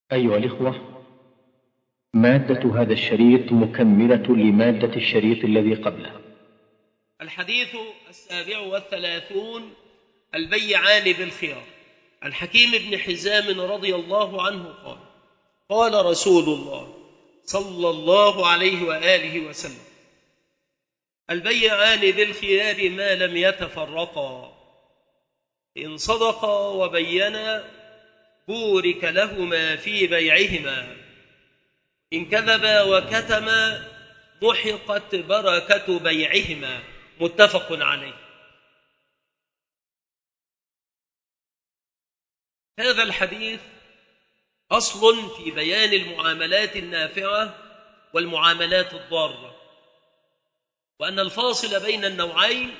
أيها الإخوة، مادة هذا الشريط مكملة لمادة الشريط الذي قبله. الحديث 37 البيعان بالخيار. عن حكيم بن حزام رضي الله عنه قال: قال رسول الله صلى الله عليه وآله وسلم: البيعان بالخيار ما لم يتفرقا، إن صدقا وبينا بورك لهما في بيعهما، إن كذبا وكتما محقت بركة بيعهما. متفق عليه. هذا الحديث أصل في بيان المعاملات النافعة والمعاملات الضارة، وأن الفاصل بين النوعين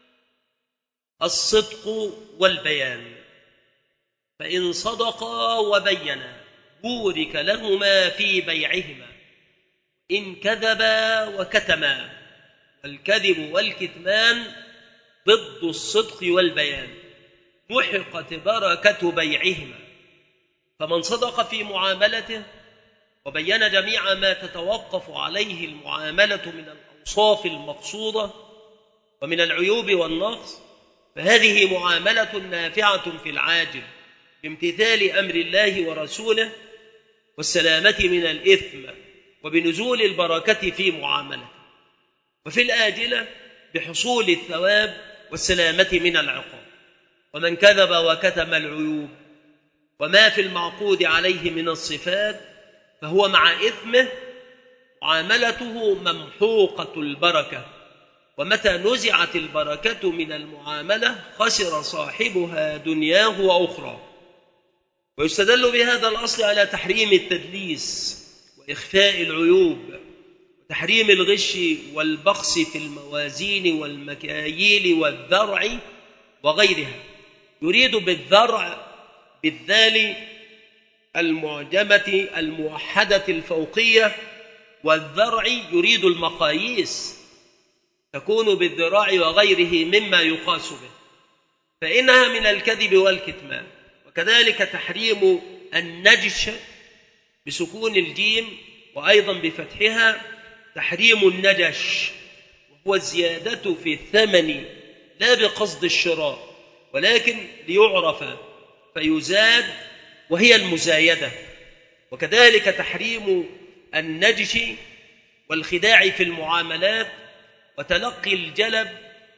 الصدق والبيان، فإن صدقا وبينا بورك لهما في بيعهما، إن كذبا وكتما. الكذب والكتمان ضد الصدق والبيان، محقت بركة بيعهما. فمن صدق في معاملته وبين جميع ما تتوقف عليه المعاملة من الأوصاف المقصودة ومن العيوب والنقص، فهذه معاملة نافعة في العاجل بامتثال أمر الله ورسوله والسلامة من الإثم وبنزول البركة في معاملته، وفي الآجلة بحصول الثواب والسلامة من العقاب. ومن كذب وكتم العيوب وما في المعقود عليه من الصفات فهو مع إثمه معاملته ممحوقة البركة، ومتى نزعت البركة من المعاملة خسر صاحبها دنياه وأخرى. ويستدل بهذا الأصل على تحريم التدليس وإخفاء العيوب وتحريم الغش والبخس في الموازين والمكاييل والذرع وغيرها. يريد بالذرع بالذال المعجمة الموحدة الفوقية، والذرع يريد المقاييس تكون بالذراع وغيره مما يقاس به، فإنها من الكذب والكتمان. وكذلك تحريم النجش بسكون الجيم وأيضا بفتحها تحريم النجش، وهو الزيادة في الثمن لا بقصد الشراء ولكن ليعرف فيزاد، وهي المزايدة. وكذلك تحريم النجش والخداع في المعاملات وتلقي الجلب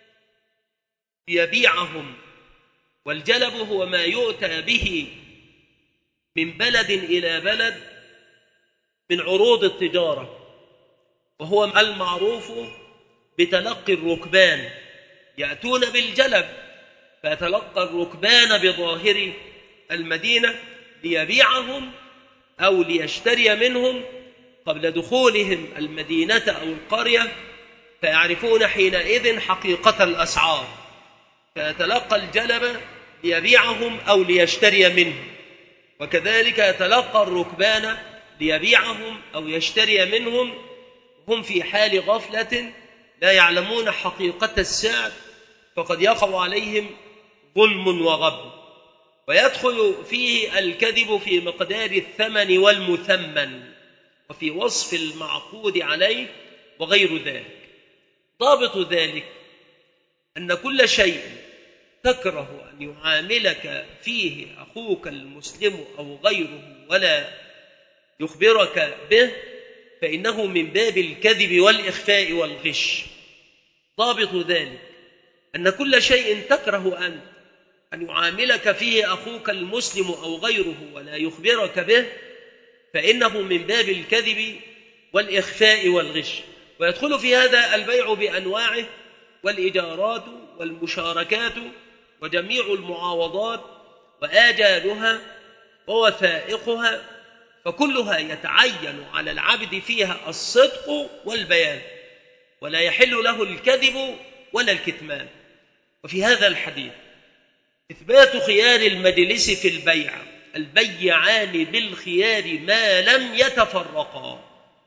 ليبيعهم. والجلب هو ما يؤتى به من بلد إلى بلد من عروض التجارة، وهو المعروف بتلقي الركبان، يأتون بالجلب فيتلقى الركبان بظاهر المدينة ليبيعهم أو ليشتري منهم قبل دخولهم المدينة أو القرية، فيعرفون حينئذ حقيقة الأسعار، فيتلقى الجلب ليبيعهم أو ليشتري منهم. وكذلك يتلقى الركبان ليبيعهم أو يشتري منهم، هم في حال غفلة لا يعلمون حقيقة السعر، فقد يقع عليهم ظلم وغبن. ويدخل فيه الكذب في مقدار الثمن والمثمن وفي وصف المعقود عليه وغير ذلك. ضابط ذلك أن كل شيء تكره أن يعاملك فيه أخوك المسلم أو غيره ولا يخبرك به فإنه من باب الكذب والإخفاء والغش. ضابط ذلك أن كل شيء تكره أن يعاملك فيه أخوك المسلم أو غيره ولا يخبرك به فإنه من باب الكذب والإخفاء والغش. ويدخل في هذا البيع بأنواعه والإجارات والمشاركات وجميع المعاوضات وآجالها ووثائقها، فكلها يتعين على العبد فيها الصدق والبيان، ولا يحل له الكذب ولا الكتمان. وفي هذا الحديث إثبات خيار المجلس في البيع، البيعان بالخيار ما لم يتفرقا.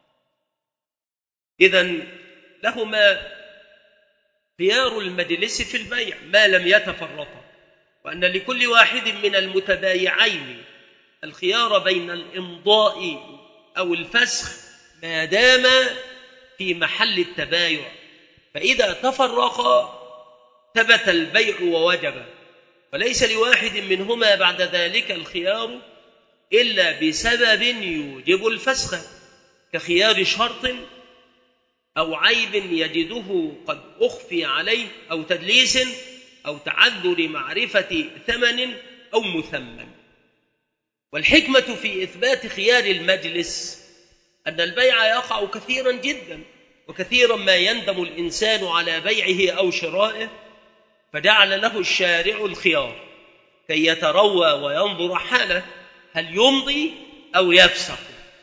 إذن لهما خيار المجلس في البيع ما لم يتفرقا، وأن لكل واحد من المتبايعين الخيار بين الإمضاء أو الفسخ ما دام في محل التبايع، فإذا تفرقا ثبت البيع ووجب، وليس لواحد منهما بعد ذلك الخيار إلا بسبب يوجب الفسخ، كخيار شرط أو عيب يجده قد أخفي عليه، أو تدليس، أو تعذر معرفة ثمن أو مثمن. والحكمة في إثبات خيار المجلس أن البيع يقع كثيرا جدا، وكثيرا ما يندم الإنسان على بيعه أو شرائه، فجعل له الشارع الخيار كي يتروى وينظر حاله هل يمضي أو يفسخ.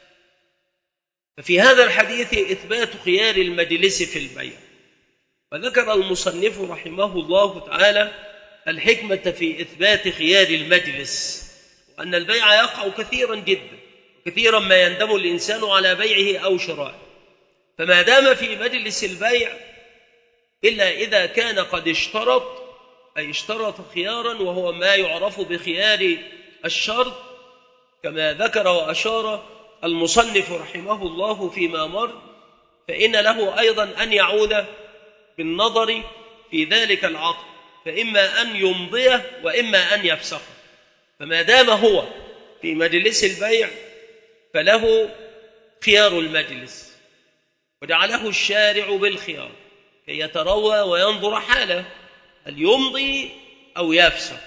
ففي هذا الحديث إثبات خيار المجلس في البيع. وذكر المصنف رحمه الله تعالى الحكمة في إثبات خيار المجلس، وأن البيع يقع كثيرا جدا، كثيرا ما يندم الإنسان على بيعه أو شرائه، فما دام في مجلس البيع إلا إذا كان قد اشترط خيارا، وهو ما يعرف بخيار الشرط، كما ذكر وأشار المصنف رحمه الله فيما مر، فإن له أيضا أن يعود بالنظر في ذلك العقد، فإما أن يمضيه وإما أن يفسخه. فما دام هو في مجلس البيع فله خيار المجلس، وجعله الشارع بالخيار كي يتروى وينظر حاله هل يمضي أو يفسخ.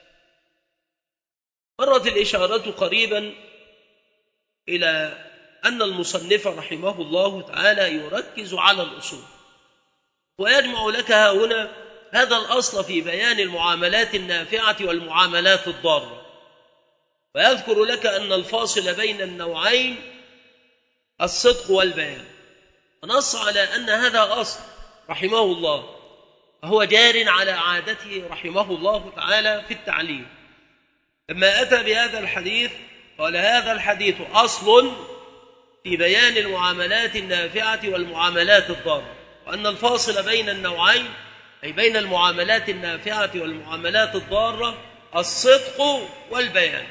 مرت الإشارة قريبا إلى أن المصنف رحمه الله تعالى يركز على الأصول، ويجمع لك هنا هذا الأصل في بيان المعاملات النافعة والمعاملات الضارة، ويذكر لك أن الفاصل بين النوعين الصدق والبيان، ونص على أن هذا أصل رحمه الله، وهو جار على عادته رحمه الله تعالى في التعليم. لما أتى بهذا الحديث قال هذا الحديث أصل في بيان المعاملات النافعة والمعاملات الضارة، وأن الفاصل بين النوعين أي بين المعاملات النافعة والمعاملات الضارة الصدق والبيان.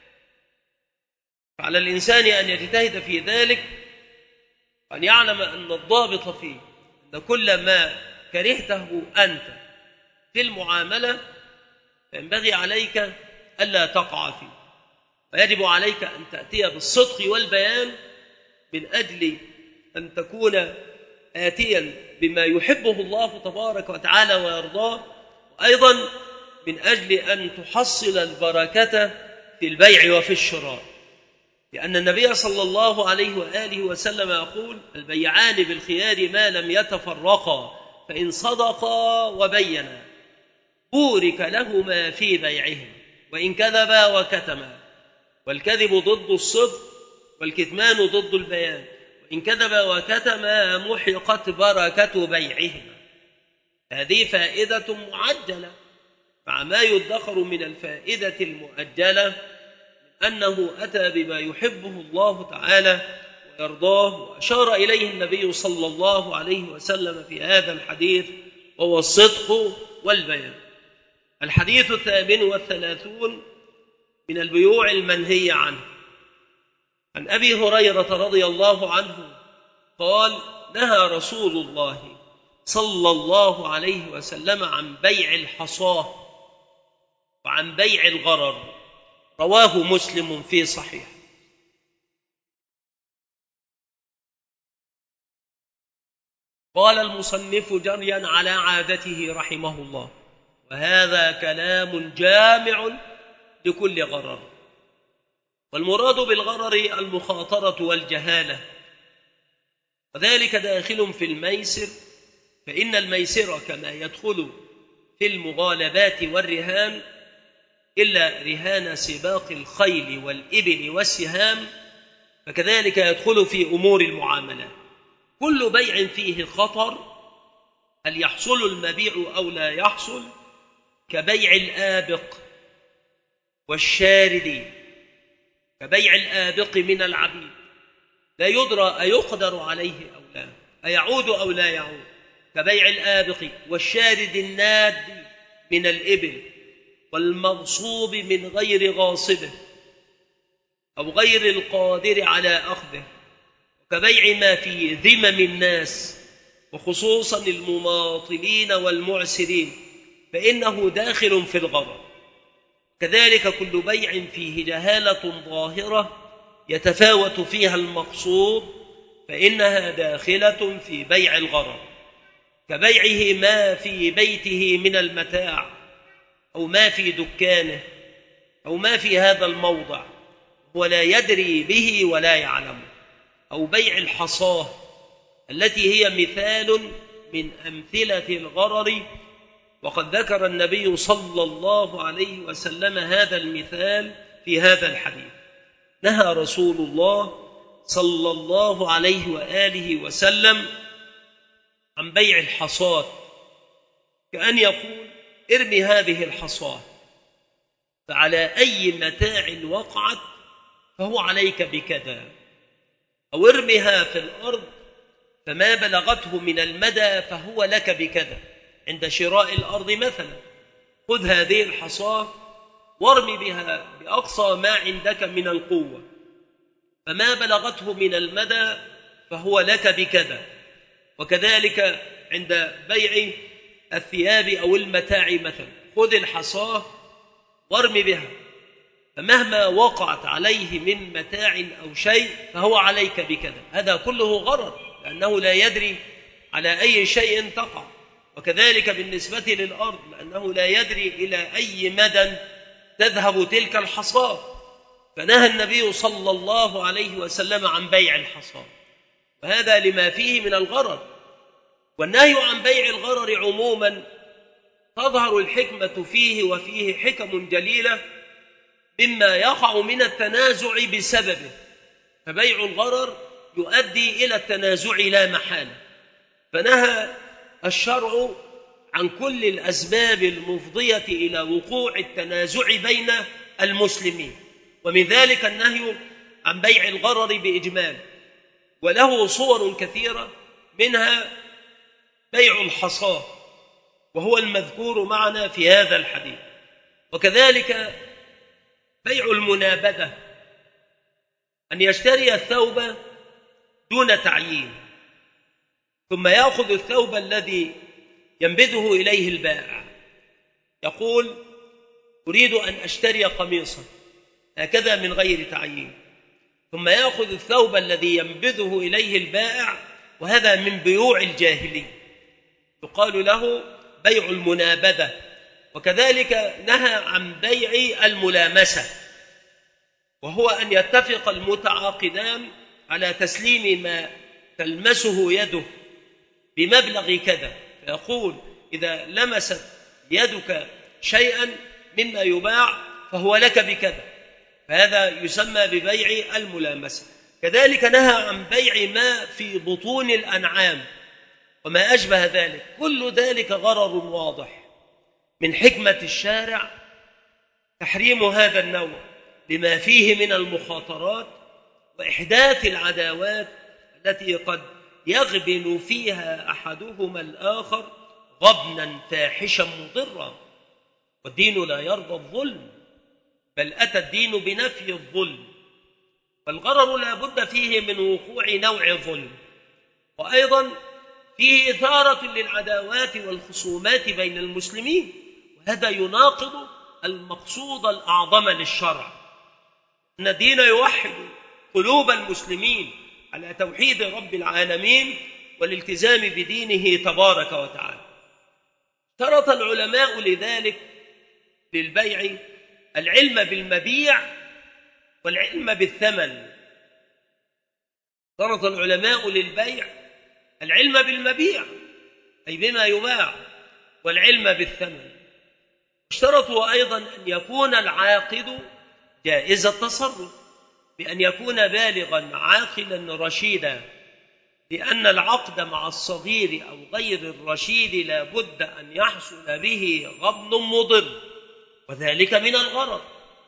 فعلى الإنسان أن يجتهد في ذلك، وأن يعلم أن الضابط فيه أن كل ما كرهته أنت في المعاملة فينبغي عليك ألا تقع فيه، ويجب عليك أن تأتي بالصدق والبيان من أجل أن تكون آتيا بما يحبه الله تبارك وتعالى ويرضاه، وأيضا من أجل أن تحصل البركة في البيع وفي الشراء، لأن النبي صلى الله عليه وآله وسلم يقول البيعان بالخيار ما لم يتفرقا، فإن صدقا وبينا بورك لهما في بيعهم، وإن كذبا وكتما، والكذب ضد الصدق والكتمان ضد البيان، وإن كذبا وكتما محقت بركة بيعهما. هذه فائدة معجلة مع ما يدخر من الفائدة المؤجلة، أنه أتى بما يحبه الله تعالى ويرضاه، وأشار إليه النبي صلى الله عليه وسلم في هذا الحديث، وهو الصدق والبيان. الحديث 38 من البيوع المنهي عنه. عن أبي هريرة رضي الله عنه قال نهى رسول الله صلى الله عليه وسلم عن بيع الحصاة وعن بيع الغرر، رواه مسلم في صحيح. قال المصنف جريا على عادته رحمه الله: وهذا كلام جامع لكل غرر. والمراد بالغرر المخاطرة والجهالة، وذلك داخل في الميسر، فإن الميسر كما يدخل في المغالبات والرهان إلا رهان سباق الخيل والإبل والسهام، فكذلك يدخل في أمور المعاملات. كل بيع فيه خطر، هل يحصل المبيع أو لا يحصل، كبيع الآبق والشارد، كبيع الآبق من العبيد لا يدرى أيقدر عليه أو لا، أيعود أو لا يعود، كبيع الآبق والشارد الناد من الإبل والمغصوب من غير غاصبه، أو غير القادر على أخذه، وكبيع ما في ذمم الناس وخصوصا المماطلين والمعسرين فإنه داخل في الغرر. كذلك كل بيع فيه جهالة ظاهرة يتفاوت فيها المقصود فإنها داخلة في بيع الغرر، كبيعه ما في بيته من المتاع أو ما في دكانه أو ما في هذا الموضع ولا يدري به ولا يعلم، أو بيع الحصاة التي هي مثال من أمثلة الغرر. وقد ذكر النبي صلى الله عليه وسلم هذا المثال في هذا الحديث. نهى رسول الله صلى الله عليه وآله وسلم عن بيع الحصاة، كأن يقول ارمي هذه الحصاة فعلى أي متاع وقعت فهو عليك بكذا، أو ارمها في الأرض فما بلغته من المدى فهو لك بكذا. عند شراء الأرض مثلا خذ هذه الحصاة وارمي بها بأقصى ما عندك من القوة، فما بلغته من المدى فهو لك بكذا. وكذلك عند بيع الثياب أو المتاع مثلا خذ الحصاة وارمي بها، فمهما وقعت عليه من متاع أو شيء فهو عليك بكذا. هذا كله غرر لأنه لا يدري على أي شيء تقع. وكذلك بالنسبة للأرض لأنه لا يدري إلى أي مدى تذهب تلك الحصاة، فنهى النبي صلى الله عليه وسلم عن بيع الحصاة، وهذا لما فيه من الغرر. والنهي عن بيع الغرر عموما تظهر الحكمة فيه، وفيه حكم جليلة مما يقع من التنازع بسببه، فبيع الغرر يؤدي إلى التنازع لا محالة، فنهى الشرع عن كل الأسباب المفضية إلى وقوع التنازع بين المسلمين، ومن ذلك النهي عن بيع الغرر بإجمال، وله صور كثيرة منها بيع الحصاة وهو المذكور معنا في هذا الحديث. وكذلك بيع المنابذة، أن يشتري الثوب دون تعيين ثم يأخذ الثوب الذي ينبذه إليه البائع، يقول أريد أن أشتري قميصا هكذا من غير تعيين، ثم يأخذ الثوب الذي ينبذه إليه البائع، وهذا من بيوع الجاهلي يقال له بيع المنابذة. وكذلك نهى عن بيع الملامسة، وهو أن يتفق المتعاقدان على تسليم ما تلمسه يده بمبلغ كذا، فيقول إذا لمست يدك شيئا مما يباع فهو لك بكذا، فهذا يسمى ببيع الملامسة. كذلك نهى عن بيع ما في بطون الأنعام وما أشبه ذلك، كل ذلك غرر واضح. من حكمة الشارع تحريم هذا النوع لما فيه من المخاطرات وإحداث العداوات التي قد يغبن فيها أحدهما الآخر غبنا فاحشا مضرا، والدين لا يرضى الظلم، بل أتى الدين بنفي الظلم، فالغرر لا بد فيه من وقوع نوع ظلم، وأيضا فيه إثارة للعداوات والخصومات بين المسلمين، وهذا يناقض المقصود الأعظم للشرع، أن الدين يوحد قلوب المسلمين على توحيد رب العالمين والالتزام بدينه تبارك وتعالى. اشترط العلماء لذلك للبيع العلم بالمبيع والعلم بالثمن. اشترط العلماء للبيع العلم بالمبيع أي بما يباع، والعلم بالثمن. اشترطوا أيضا أن يكون العاقد جائز التصرف، بأن يكون بالغا عاقلا رشيدا، لأن العقد مع الصغير أو غير الرشيد لا بد أن يحصل به غبن مضر، وذلك من الغرر.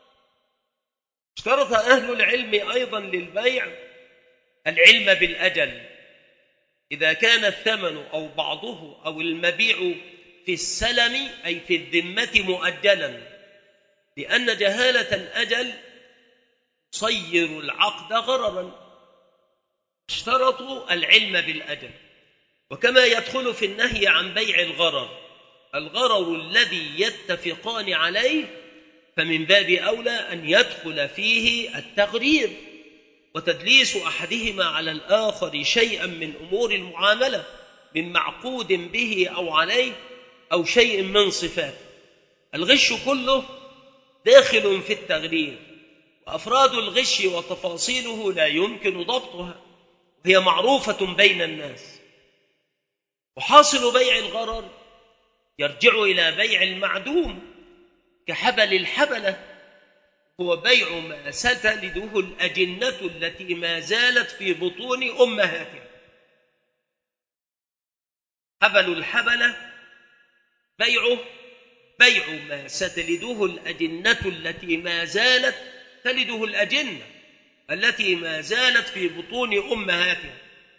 اشترط أهل العلم أيضا للبيع العلم بالأجل، إذا كان الثمن أو بعضه أو المبيع في السلم أي في الذمة مؤجلا، لأن جهالة الأجل صير العقد غررا، اشترطوا العلم بالأجل. وكما يدخل في النهي عن بيع الغرر الذي يتفقان عليه، فمن باب أولى أن يدخل فيه التغرير وتدليس أحدهما على الآخر شيئا من أمور المعاملة من معقود به أو عليه أو شيء من صفاته. الغش كله داخل في التغرير، وأفراد الغش وتفاصيله لا يمكن ضبطها، وهي معروفة بين الناس. وحاصل بيع الغرر يرجع إلى بيع المعدوم كحبل الحبلة، هو بيع ما ستلده الأجنة التي ما زالت في بطون أمهاتها. حبل الحبلة بيع ما ستلده الأجنة التي ما زالت تلده الأجنة التي ما زالت في بطون أمهاتها.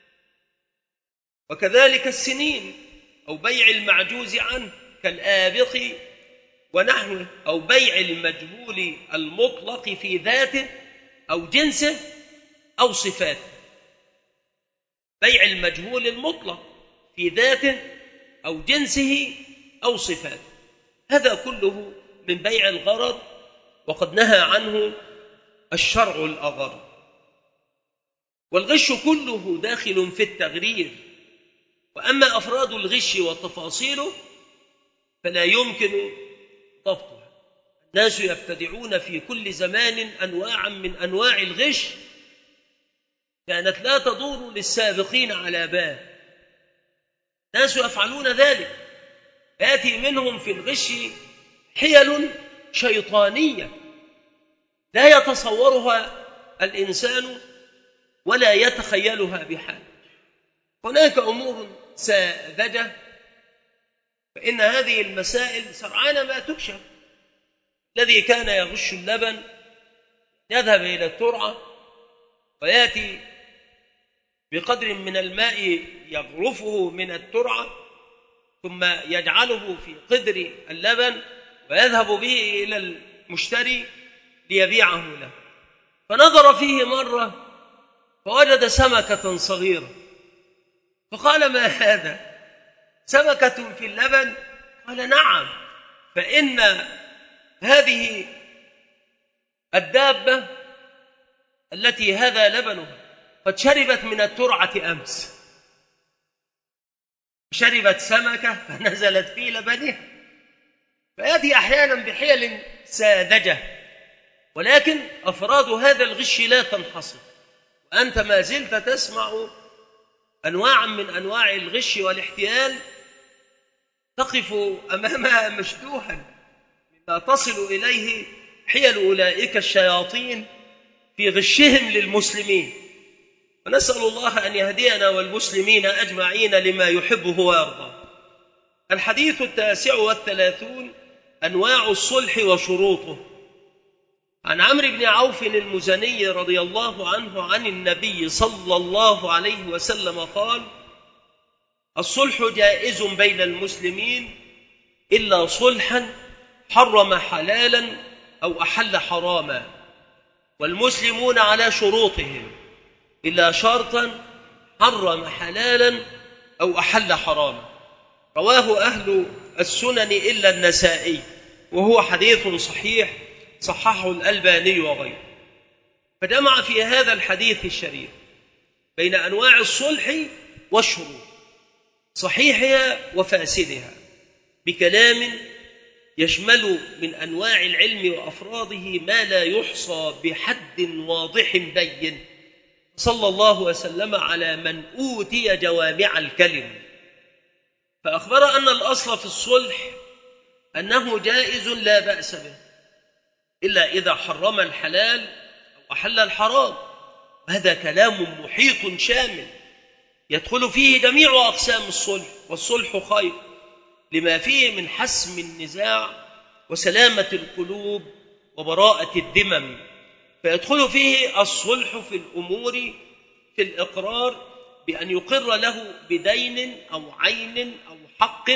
وكذلك السنين، أو بيع المعجوز عنه كالآبق ونحوه، أو بيع المجهول المطلق في ذاته أو جنسه أو صفاته. بيع المجهول المطلق في ذاته أو جنسه أو صفاته، هذا كله من بيع الغرر، وقد نهى عنه الشرع الأغر. والغش كله داخل في التغرير، وأما أفراد الغش وتفاصيله فلا يمكن ضبطها. الناس يبتدعون في كل زمان أنواعا من أنواع الغش كانت لا تدور للسابقين على بال. الناس يفعلون ذلك، يأتي منهم في الغش حيل شيطانية لا يتصورها الإنسان ولا يتخيلها بحال. هناك أمور ساذجة، فإن هذه المسائل سرعان ما تكشف. الذي كان يغش اللبن يذهب إلى الترعة ويأتي بقدر من الماء يغرفه من الترعة، ثم يجعله في قدر اللبن ويذهب به إلى المشتري ليبيعه له. فنظر فيه مرة فوجد سمكة صغيرة، فقال: ما هذا؟ سمكة في اللبن؟ قال: نعم، فإن هذه الدابة التي هذا لبنها قد شربت من الترعة أمس، شربت سمكة فنزلت في لبنها. فيأتي أحيانا بحيل ساذجة، ولكن أفراد هذا الغش لا تنحصر، وأنت ما زلت تسمع أنواعا من أنواع الغش والاحتيال تقف أمامها مشدوحا مما تصل إليه حيل أولئك الشياطين في غشهم للمسلمين. ونسأل الله أن يهدينا والمسلمين أجمعين لما يحبه ويرضى. الحديث 39: أنواع الصلح وشروطه. عن عمرو بن عوف المزني رضي الله عنه عن النبي صلى الله عليه وسلم قال: الصلح جائز بين المسلمين إلا صلحا حرم حلالا أو أحل حراما، والمسلمون على شروطهم إلا شرطا حرم حلالا أو أحل حراما. رواه أهل السنن إلا النسائي، وهو حديث صحيح صححه الألباني وغيره. فجمع في هذا الحديث الشريف بين أنواع الصلح والشروط، صحيحها وفاسدها، بكلام يشمل من أنواع العلم وأفراده ما لا يحصى بحد واضح بين. صلى الله وسلم على من أوتي جوامع الكلم، فأخبر أن الأصل في الصلح أنه جائز لا بأس به إلا إذا حرم الحلال أو أحل الحرام. هذا كلام محيط شامل يدخل فيه جميع أقسام الصلح، والصلح خير لما فيه من حسم النزاع وسلامة القلوب وبراءة الذمم. فيدخل فيه الصلح في الأمور، في الإقرار بأن يقر له بدين أو عين أو حق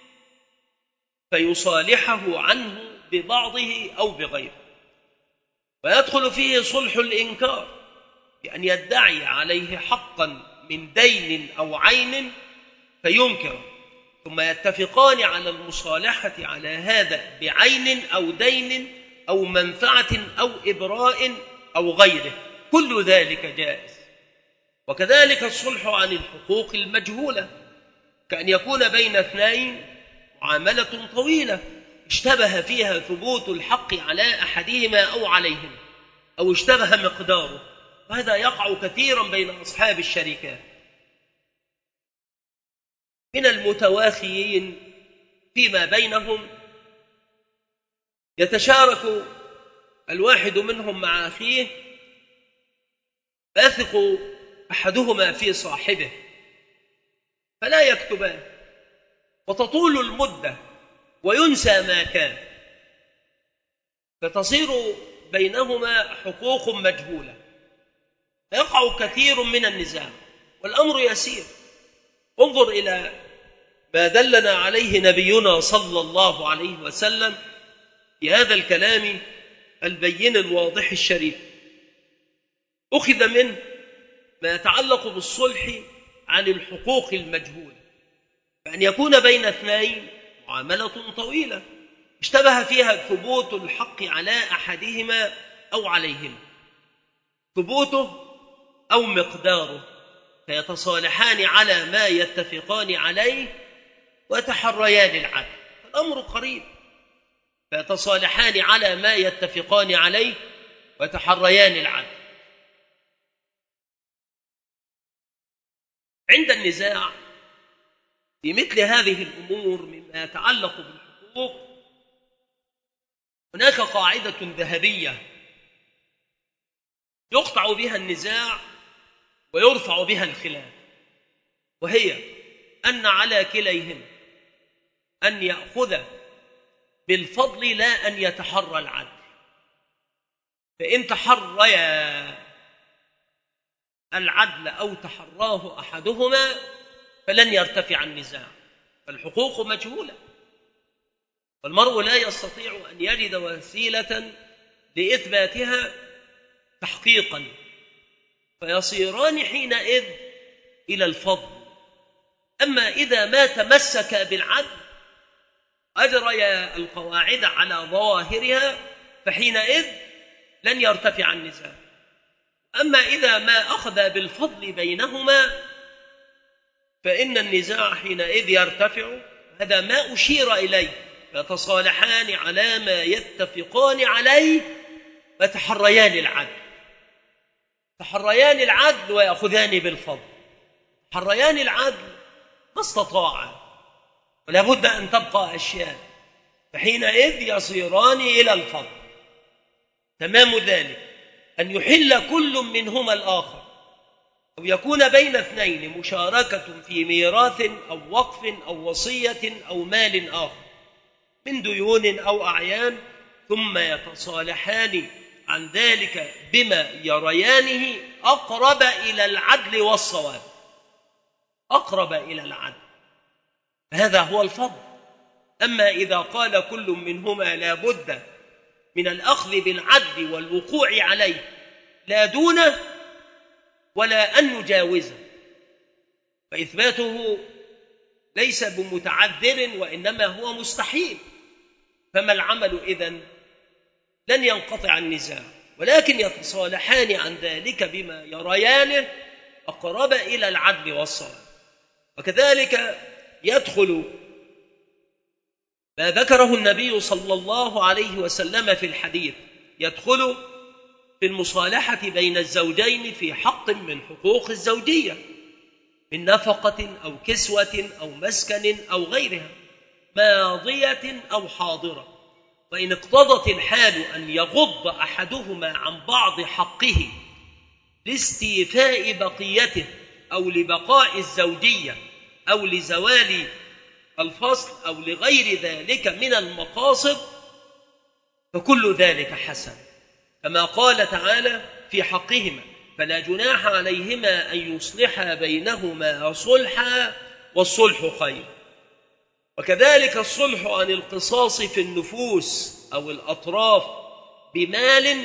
فيصالحه عنه ببعضه أو بغيره. ويدخل فيه صلح الإنكار بأن يدعي عليه حقا من دين أو عين فينكر، ثم يتفقان على المصالحة على هذا بعين أو دين أو منفعة أو إبراء أو غيره، كل ذلك جائز. وكذلك الصلح عن الحقوق المجهولة، كأن يكون بين اثنين معاملة طويلة اشتبه فيها ثبوت الحق على أحدهما أو عليهما، أو اشتبه مقداره، وهذا يقع كثيرا بين أصحاب الشركات. من المتواخيين فيما بينهم يتشارك الواحد منهم مع أخيه، فيثق أحدهما في صاحبه فلا يكتبان، وتطول المدة وينسى ما كان، فتصير بينهما حقوق مجهولة، فيقع كثير من النزاع والأمر يسير. انظر إلى ما دلنا عليه نبينا صلى الله عليه وسلم في هذا الكلام البين الواضح الشريف. أخذ منه ما يتعلق بالصلح عن الحقوق المجهولة، فأن يكون بين اثنين معاملة طويلة اشتبه فيها ثبوت الحق على أحدهما أو عليهما، ثبوته أو مقداره، فيتصالحان على ما يتفقان عليه ويتحريان العدل، الأمر قريب، فيتصالحان على ما يتفقان عليه ويتحريان العدل. عند النزاع في مثل هذه الأمور مما يتعلق بالحقوق هناك قاعدة ذهبية يقطع بها النزاع ويرفع بها الخلاف، وهي أن على كليهم أن يأخذ بالفضل لا أن يتحرى العدل، فإن تحريا العدل أو تحراه أحدهما فلن يرتفع النزاع، فالحقوق مجهولة والمرء لا يستطيع أن يجد وسيلة لإثباتها تحقيقا، فيصيران حينئذ إلى الفضل. أما إذا ما تمسك بالعدل أجري القواعد على ظواهرها فحينئذ لن يرتفع النزاع. أما إذا ما أخذ بالفضل بينهما فإن النزاع حينئذ يرتفع. هذا ما أشير إليه، يتصالحان على ما يتفقان عليه ويتحريان العدل، تحريان العدل ويأخذان بالفضل. تحريان العدل ما استطاعا، ولا بد أن تبقى أشياء، فحينئذ يصيران إلى الفضل. تمام ذلك أن يحل كل منهما الآخر، أو يكون بين اثنين مشاركة في ميراث أو وقف أو وصية أو مال آخر من ديون أو أعيان، ثم يتصالحان عن ذلك بما يريانه أقرب إلى العدل والصواب، أقرب إلى العدل، هذا هو الفضل. أما إذا قال كل منهما لا بد من الأخذ بالعدل والوقوع عليه لا دونه ولا أن نجاوزه، فإثباته ليس بمتعذر وإنما هو مستحيل، فما العمل إذن؟ لن ينقطع النزاع، ولكن يتصالحان عن ذلك بما يريانه أقرب إلى العدل والصواب. وكذلك يدخل ما ذكره النبي صلى الله عليه وسلم في الحديث، يدخل في المصالحة بين الزوجين في حق من حقوق الزوجية من نفقة أو كسوة أو مسكن أو غيرها، ماضية أو حاضرة، وإن اقتضت الحال أن يغض أحدهما عن بعض حقه لاستيفاء بقيته أو لبقاء الزوجية أو لزوال الفصل أو لغير ذلك من المقاصد، فكل ذلك حسن، كما قال تعالى في حقهما فلا جناح عليهما أن يصلحا بينهما صلحا والصلح خير. وكذلك الصلح عن القصاص في النفوس أو الأطراف بمال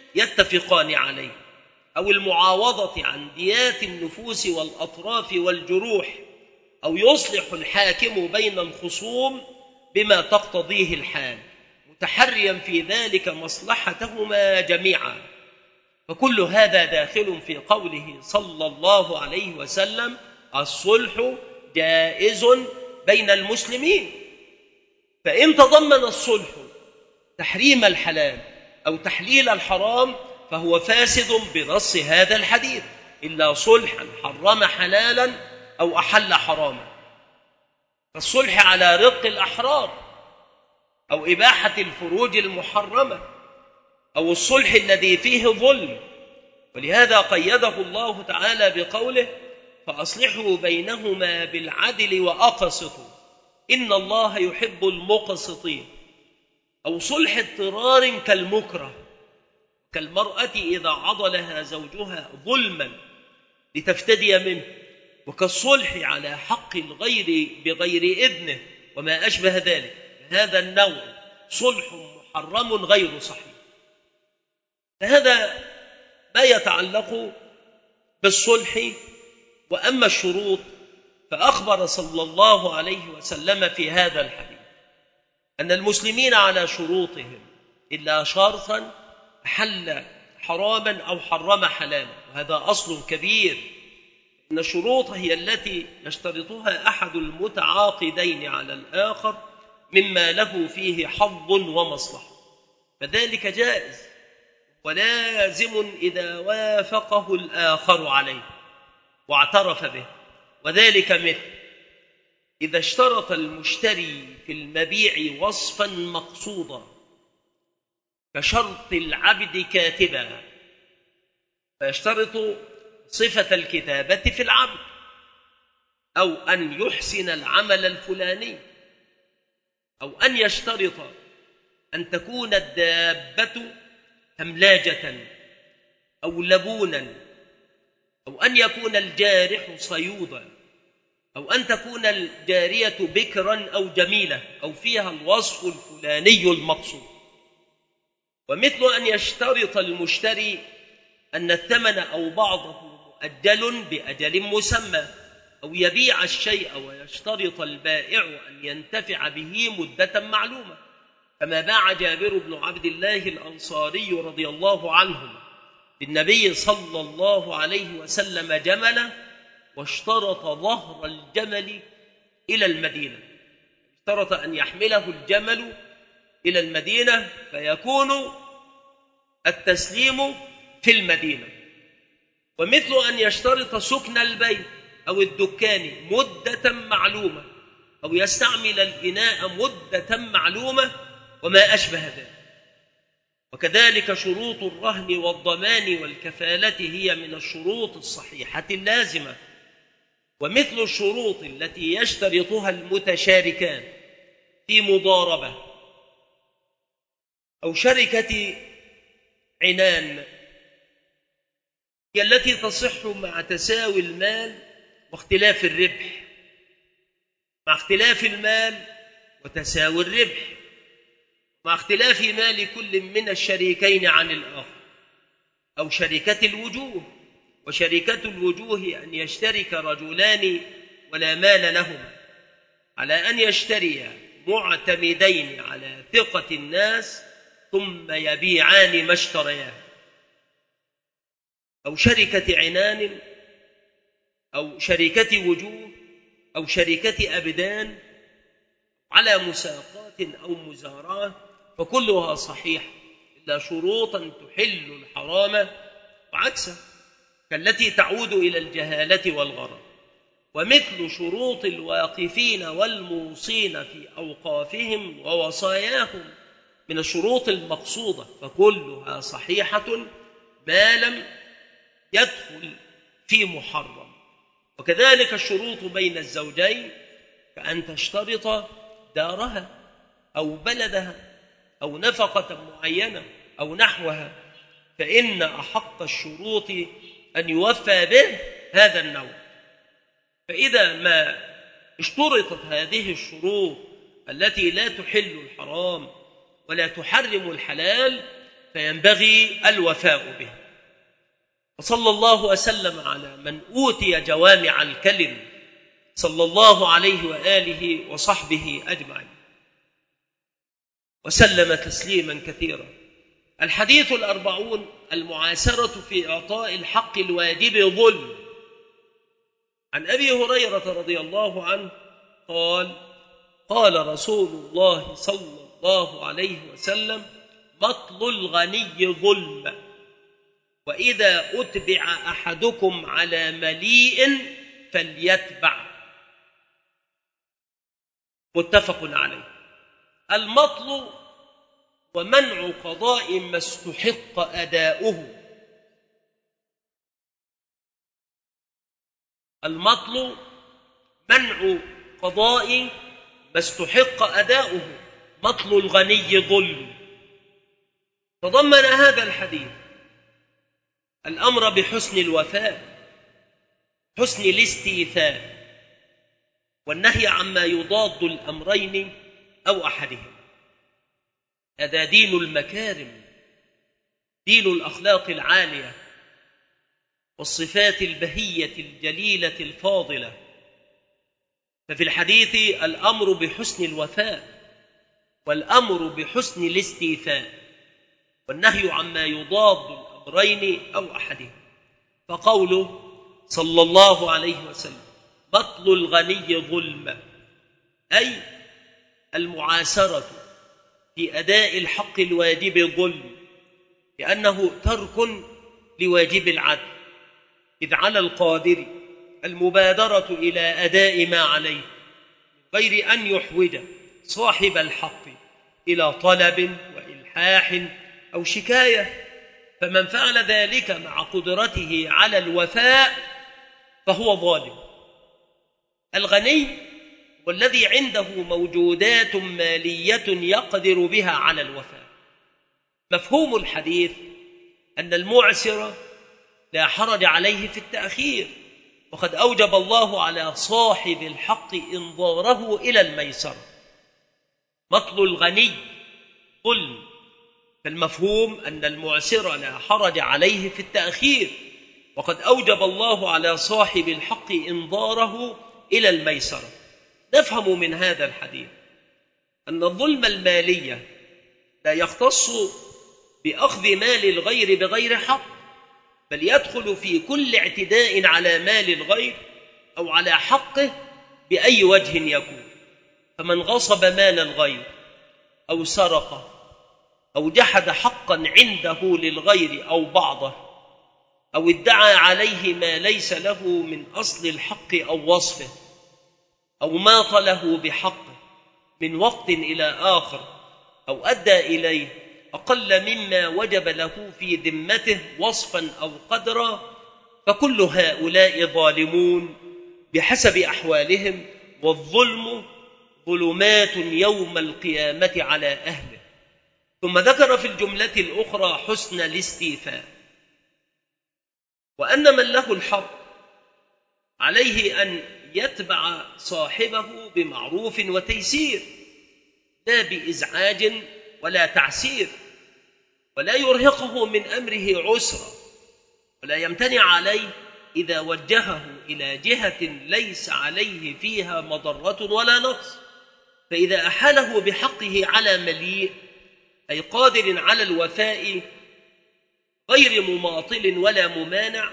يتفقان عليه، أو المعاوضة عن ديات النفوس والأطراف والجروح، أو يصلح الحاكم بين الخصوم بما تقتضيه الحال متحريا في ذلك مصلحتهما جميعا. فكل هذا داخل في قوله صلى الله عليه وسلم: الصلح جائز بين المسلمين. فإن تضمن الصلح تحريم الحلال أو تحليل الحرام فهو فاسد بنص هذا الحديث، إلا صلحا حرم حلالا أو أحل حراما، كالصلح على رق الأحرار، أو إباحة الفروج المحرمة، أو الصلح الذي فيه ظلم. ولهذا قيده الله تعالى بقوله: فأصلحوا بينهما بالعدل وأقسطوا إن الله يحب المقسطين. أو صلح اضطرار كالمكره، كالمرأة إذا عضلها زوجها ظلما لتفتدي منه، وكالصلح على حق الغير بغير إذنه وما أشبه ذلك. هذا النوع صلح محرم غير صحيح. فهذا ما يتعلق بالصلح. وأما الشروط فأخبر صلى الله عليه وسلم في هذا الحديث أن المسلمين على شروطهم إلا شرطا حل حراما أو حرم حلالا، وهذا أصل كبير. إن الشروط هي التي يشترطها أحد المتعاقدين على الآخر مما له فيه حظ ومصلحة، فذلك جائز ولازم إذا وافقه الآخر عليه واعترف به. وذلك مثل إذا اشترط المشتري في المبيع وصفا مقصودا كشرط العبد كاتبا، فيشترط صفة الكتابة في العبد، أو أن يحسن العمل الفلاني، أو أن يشترط أن تكون الدابة هملاجة أو لبونا، أو أن يكون الجارح صيودا، أو أن تكون الجارية بكرا أو جميلة، أو فيها الوصف الفلاني المقصود. ومثل أن يشترط المشتري أن الثمن أو بعضه مؤجل بأجل مسمى، أو يبيع الشيء ويشترط البائع أن ينتفع به مدة معلومة، كما باع جابر بن عبد الله الأنصاري رضي الله عنه للنبي صلى الله عليه وسلم جملا، واشترط ظهر الجمل إلى المدينة، اشترط أن يحمله الجمل إلى المدينة فيكون التسليم في المدينة. ومثل أن يشترط سكن البيت أو الدكان مدة معلومة، أو يستعمل الإناء مدة معلومة وما أشبه ذلك. وكذلك شروط الرهن والضمان والكفالة هي من الشروط الصحيحة اللازمة. ومثل الشروط التي يشترطها المتشاركان في مضاربة أو شركة عنان هي التي تصح مع تساوي المال واختلاف الربح، مع اختلاف المال وتساوي الربح، مع اختلاف مال كل من الشريكين عن الآخر، أو شركة الوجوه. وشركة الوجوه أن يشترك رجلان ولا مال لهما على أن يشتريا معتمدين على ثقة الناس ثم يبيعان ما اشترياه، أو شركة عنان، أو شركة وجوه، أو شركة أبدان على مساقات أو مزاراة، فكلها صحيح إلا شروطا تحل الحرام وعكسه، كالتي تعود إلى الجهالة والغرر. ومثل شروط الواقفين والموصين في أوقافهم ووصاياهم من الشروط المقصودة، فكلها صحيحة ما لم يدخل في محرم. وكذلك الشروط بين الزوجين كأن تشترط دارها أو بلدها أو نفقة معينة أو نحوها، فإن أحق الشروط أن يوفى به هذا النوع. فإذا ما اشترطت هذه الشروط التي لا تحل الحرام ولا تحرم الحلال فينبغي الوفاء به. وصلى الله وسلم على من أوتي جوامع الكلم، صلى الله عليه وآله وصحبه أجمعين، وسلم تسليما كثيرا. الحديث 40: المعاسرة في إعطاء الحق الواجب ظلم. عن أبي هريرة رضي الله عنه قال: قال رسول الله صلى الله عليه وسلم: مطل الغني ظلم، وإذا أتبع أحدكم على مليء فليتبع. متفق عليه. المطل ومنع قضاء ما استحق أداؤه. المطل منع قضاء ما استحق أداؤه. مطل الغني ظلم. تضمن هذا الحديث الأمر بحسن الوفاء، حسن الاستيفاء، والنهي عما يضاد الأمرين أو أحدهما. هذا دين المكارم، دين الأخلاق العالية والصفات البهية الجليلة الفاضلة. ففي الحديث الأمر بحسن الوفاء، والأمر بحسن الاستيفاء، والنهي عما يضاد الأمرين أو أحدهما. فقوله صلى الله عليه وسلم: مطل الغني ظلم، أي المعاسرة في أداء الحق الواجب ظلم، لأنه ترك لواجب العدل، إذ على القادر المبادرة إلى أداء ما عليه غير أن يحوج صاحب الحق إلى طلب وإلحاح أو شكاية. فمن فعل ذلك مع قدرته على الوفاء فهو ظالم. الغني والذي عنده موجودات مالية يقدر بها على الوفاء. مفهوم الحديث أن المعسر لا حرج عليه في التأخير، وقد أوجب الله على صاحب الحق إنظاره إلى الميسرة. مطل الغني ظلم، فالمفهوم أن المعسر لا حرج عليه في التأخير، وقد أوجب الله على صاحب الحق إنظاره إلى الميسرة. نفهم من هذا الحديث أن الظلم المالي لا يختص بأخذ مال الغير بغير حق، بل يدخل في كل اعتداء على مال الغير أو على حقه بأي وجه يكون. فمن غصب مال الغير أو سرقه أو جحد حقا عنده للغير أو بعضه، أو ادعى عليه ما ليس له من أصل الحق أو وصفه، أو ماطله بحقه من وقت إلى آخر، أو أدى إليه أقل مما وجب له في ذمته وصفا أو قدرا، فكل هؤلاء ظالمون بحسب أحوالهم، والظلم ظلمات يوم القيامة على أهله. ثم ذكر في الجملة الأخرى حسن الاستيفاء، وأن من له الحق عليه أن يتبع صاحبه بمعروف وتيسير، لا بإزعاج ولا تعسير، ولا يرهقه من أمره عسرا، ولا يمتنع عليه إذا وجهه إلى جهة ليس عليه فيها مضرة ولا نقص. فإذا أحاله بحقه على مليء، أي قادر على الوفاء غير مماطل ولا ممانع،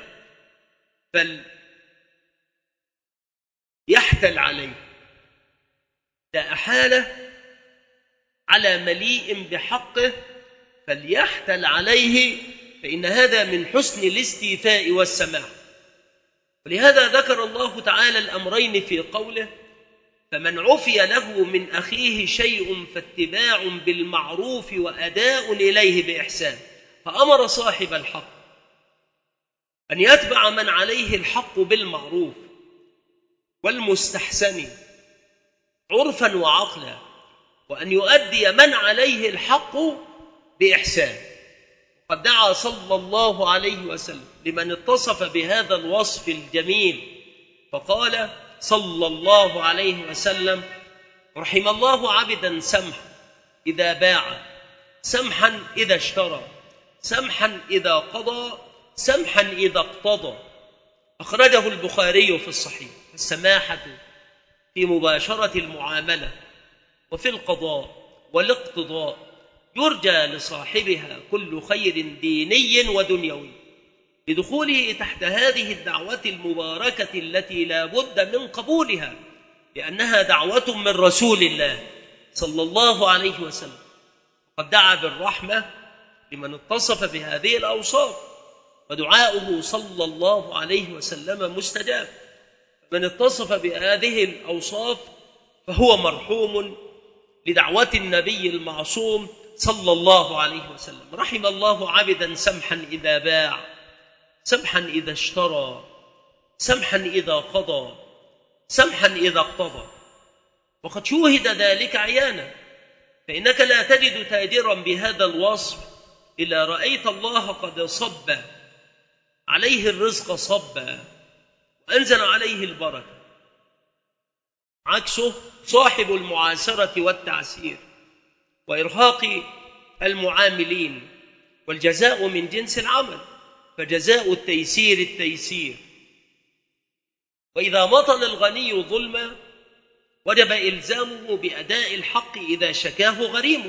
فليحتل عليه. إذا أحاله على مليء بحقه فليحتل عليه، فإن هذا من حسن الاستيفاء والسماح. ولهذا ذكر الله تعالى الأمرين في قوله: فمن عفي له من أخيه شيء فاتباع بالمعروف وأداء إليه بإحسان. فأمر صاحب الحق أن يتبع من عليه الحق بالمعروف والمستحسن عرفا وعقلا، وأن يؤدي من عليه الحق بإحسان. قد دعا صلى الله عليه وسلم لمن اتصف بهذا الوصف الجميل، فقال صلى الله عليه وسلم: رحم الله عبدا سمحا إذا باع، سمحا إذا اشترى، سمحا إذا قضى سمحا إذا اقتضى. أخرجه البخاري في الصحيح. السماحة في مباشرة المعاملة وفي القضاء والاقتضاء يرجى لصاحبها كل خير ديني ودنيوي لدخوله تحت هذه الدعوة المباركة التي لا بد من قبولها، لأنها دعوة من رسول الله صلى الله عليه وسلم. قد دعا بالرحمة لمن اتصف بهذه الأوصاف، ودعاؤه صلى الله عليه وسلم مستجاب. من اتصف بهذه الأوصاف فهو مرحوم لدعوة النبي المعصوم صلى الله عليه وسلم. رحم الله عبدا سمحا إذا باع، سمحا إذا اشترى، سمحا إذا قضى، سمحا إذا اقتضى. وقد شوهد ذلك عيانا، فإنك لا تجد تاجرا بهذا الوصف إلا رأيت الله قد صب عليه الرزق صبا وأنزل عليه البركة. عكسه صاحب المعاسرة والتعسير وإرهاق المعاملين، والجزاء من جنس العمل، فجزاء التيسير التيسير. وإذا مطل الغني ظلما وجب إلزامه بأداء الحق إذا شكاه غريمه،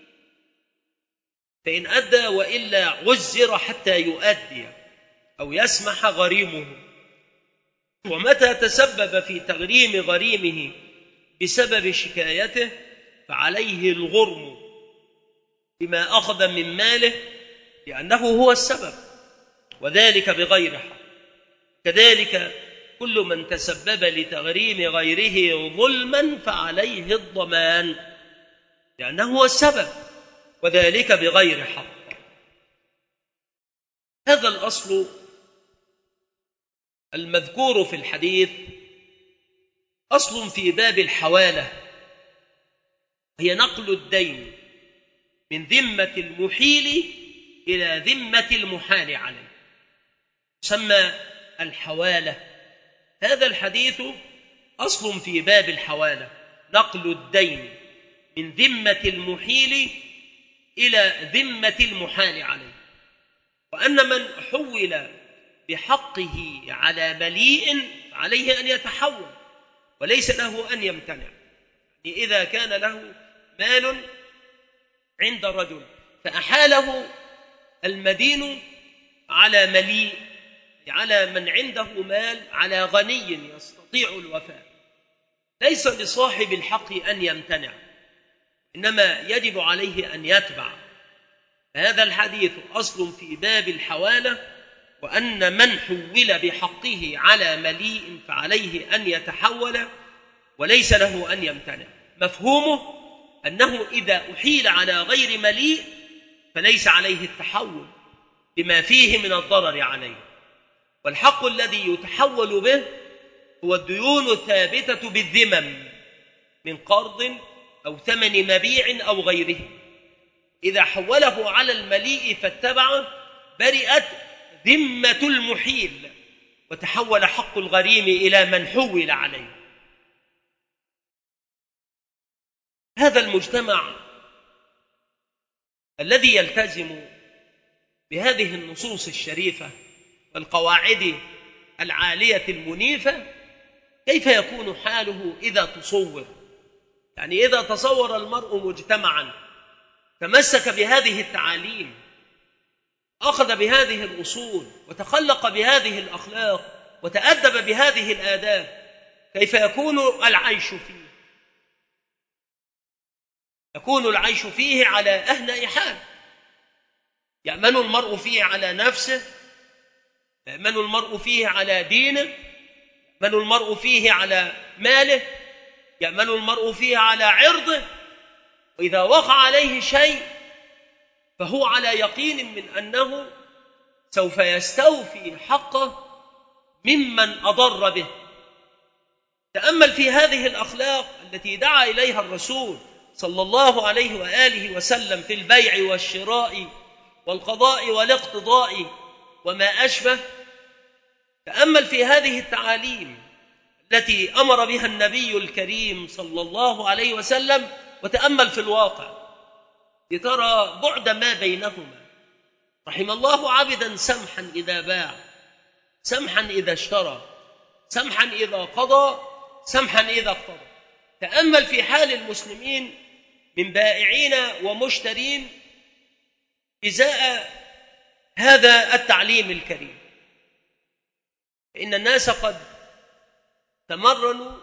فإن أدى وإلا عزر حتى يؤدي أو يسمح غريمه. ومتى تسبب في تغريم غريمه بسبب شكايته فعليه الغرم بما أخذ من ماله لأنه هو السبب، وذلك بغير حق. كذلك كل من تسبب لتغريم غيره ظلما فعليه الضمان لأنه هو السبب، وذلك بغير حق. هذا الأصل المذكور في الحديث أصل في باب الحوالة، هي نقل الدين من ذمة المحيل إلى ذمة المحال عليه، تسمى الحوالة. هذا الحديث أصل في باب الحوالة، نقل الدين من ذمة المحيل إلى ذمة المحال عليه، وأن من حول بحقه على مليء عليه أن يتحول وليس له أن يمتنع. إذا كان له مال عند رجل فأحاله المدين على مليء، على من عنده مال، على غني يستطيع الوفاء، ليس لصاحب الحق أن يمتنع، إنما يجب عليه أن يتبع. هذا الحديث أصل في باب الحوالة، وأن من حول بحقه على مليء فعليه أن يتحول وليس له أن يمتنع. مفهومه أنه إذا أحيل على غير مليء فليس عليه التحول بما فيه من الضرر عليه، والحق الذي يتحول به هو الديون الثابتة بالذمم من قرض أو ثمن مبيع أو غيره. إذا حوله على المليء فاتبعه برئت ذمة المحيل وتحول حق الغريم إلى من حول عليه. هذا المجتمع الذي يلتزم بهذه النصوص الشريفة والقواعد العالية المنيفة، كيف يكون حاله إذا تصور؟ يعني إذا تصور المرء مجتمعا تمسك بهذه التعاليم، أخذ بهذه الأصول وتخلق بهذه الأخلاق وتأدب بهذه الآداب، كيف يكون العيش فيه؟ يكون العيش فيه على أهنأ حال، يأمن المرء فيه على نفسه، يأمن المرء فيه على دينه، يأمن المرء فيه على ماله، يأمن المرء فيه على عرضه. وإذا وقع عليه شيء فهو على يقين من أنه سوف يستوفي حقه ممن أضر به. تأمل في هذه الأخلاق التي دعا إليها الرسول صلى الله عليه وآله وسلم في البيع والشراء والقضاء والاقتضاء وما أشبه. تأمل في هذه التعاليم التي أمر بها النبي الكريم صلى الله عليه وسلم، وتأمل في الواقع لترى بعد ما بينهما. رحم الله عبدا سمحا إذا باع، سمحا إذا اشترى، سمحا إذا قضى، سمحا إذا اقتضى. تأمل في حال المسلمين من بائعين ومشترين إزاء هذا التعليم الكريم. إن الناس قد تمرنوا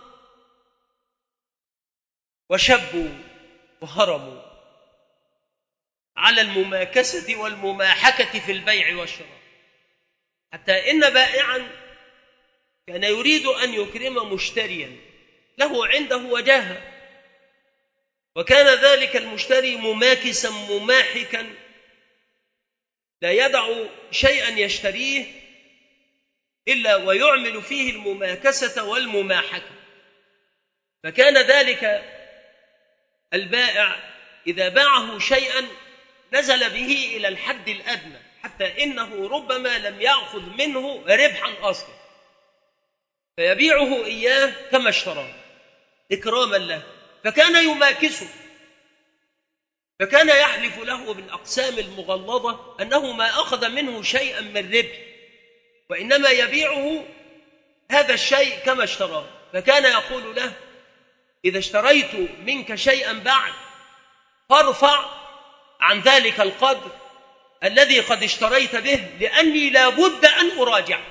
وشبوا وهرموا على المماكسة والمماحكة في البيع والشراء، حتى إن بائعا كان يريد أن يكرم مشتريا له عنده وجاهة، وكان ذلك المشتري مماكسا مماحكا لا يدع شيئا يشتريه إلا ويعمل فيه المماكسة والمماحكة. فكان ذلك البائع إذا باعه شيئا نزل به إلى الحد الأدنى، حتى إنه ربما لم يأخذ منه ربحا أصلا، فيبيعه إياه كما اشتراه إكراما له. فكان يماكسه، فكان يحلف له بالأقسام المغلظة أنه ما أخذ منه شيئا من ربح، وإنما يبيعه هذا الشيء كما اشتراه. فكان يقول له: إذا اشتريت منك شيئا بعد فارفع عن ذلك القدر الذي قد اشتريت به، لأني لا بد أن أراجعك.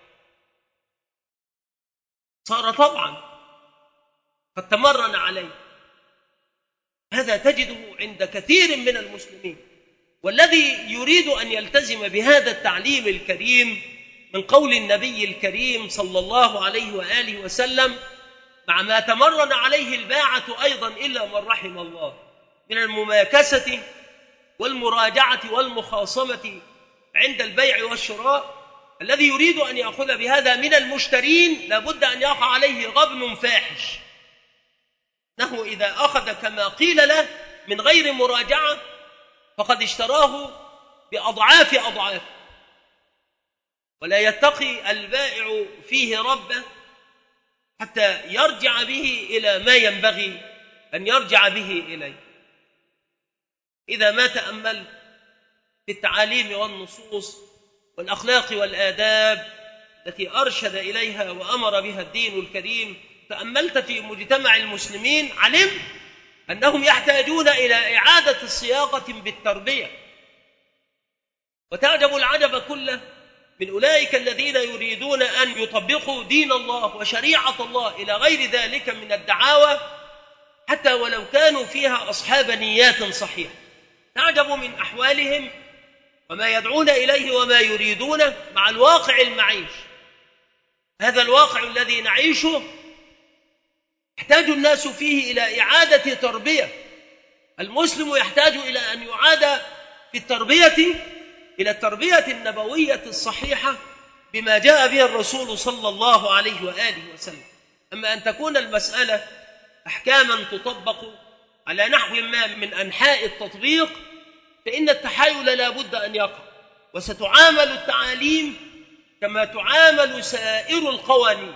صار طبعا قد تمرن عليه. هذا تجده عند كثير من المسلمين، والذي يريد أن يلتزم بهذا التعليم الكريم من قول النبي الكريم صلى الله عليه وآله وسلم، مع ما تمرن عليه الباعة أيضا إلا من رحم الله من المماكسة والمراجعة والمخاصمة عند البيع والشراء، الذي يريد أن يأخذ بهذا من المشترين لابد أن يقع عليه غبن فاحش، أنه إذا أخذ كما قيل له من غير مراجعة فقد اشتراه بأضعاف أضعاف، ولا يتقي البائع فيه ربه حتى يرجع به إلى ما ينبغي أن يرجع به إليه. إذا ما تأمل في التعاليم والنصوص والأخلاق والآداب التي أرشد إليها وأمر بها الدين الكريم، تأملت في مجتمع المسلمين، علمت أنهم يحتاجون إلى إعادة الصياغة بالتربية. وتعجب العجب كله من أولئك الذين يريدون أن يطبقوا دين الله وشريعة الله إلى غير ذلك من الدعاوى، حتى ولو كانوا فيها أصحاب نيات صحيحة. تعجب من أحوالهم وما يدعون إليه وما يريدونه مع الواقع المعيش. هذا الواقع الذي نعيشه يحتاج الناس فيه إلى إعادة تربية. المسلم يحتاج إلى أن يعاد في التربية إلى التربية النبوية الصحيحة بما جاء به الرسول صلى الله عليه وآله وسلم. أما أن تكون المسألة أحكاما تطبق على نحو ما من أنحاء التطبيق، فإن التحايل لا بد أن يقع، وستعامل التعاليم كما تعامل سائر القوانين.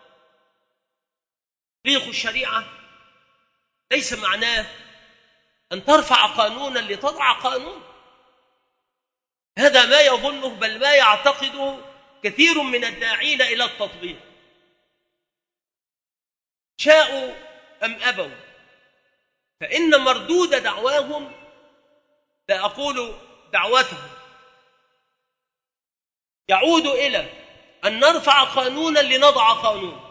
تطبيق الشريعة ليس معناه أن ترفع قانونا لتضع قانون، هذا ما يظنه بل ما يعتقده كثير من الداعين إلى التطبيق، شاءوا أم أبوا، فإن مردود دعواهم، لا أقول دعوتهم، يعود إلى أن نرفع قانونا لنضع قانون.